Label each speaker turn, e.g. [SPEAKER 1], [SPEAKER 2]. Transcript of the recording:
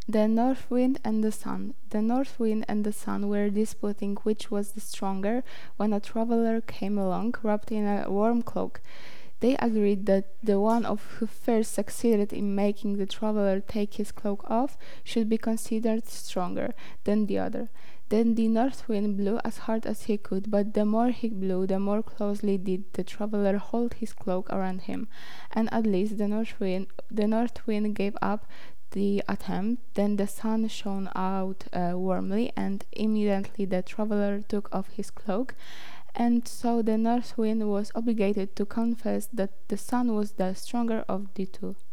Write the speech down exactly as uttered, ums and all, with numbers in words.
[SPEAKER 1] The North Wind and the Sun. The North Wind and the Sun were disputing which was the stronger when a traveler came along, wrapped in a warm cloak. They agreed that the one of who first succeeded in making the traveler take his cloak off should be considered stronger than the other. Then the North Wind blew as hard as he could, but the more he blew, the more closely did the traveler hold his cloak around him, and at last the North Wind, the North Wind gave up the attempt. Then the sun shone out uh, warmly, and immediately the traveler took off his cloak, and so the North Wind was obligated to confess that the sun was the stronger of the two.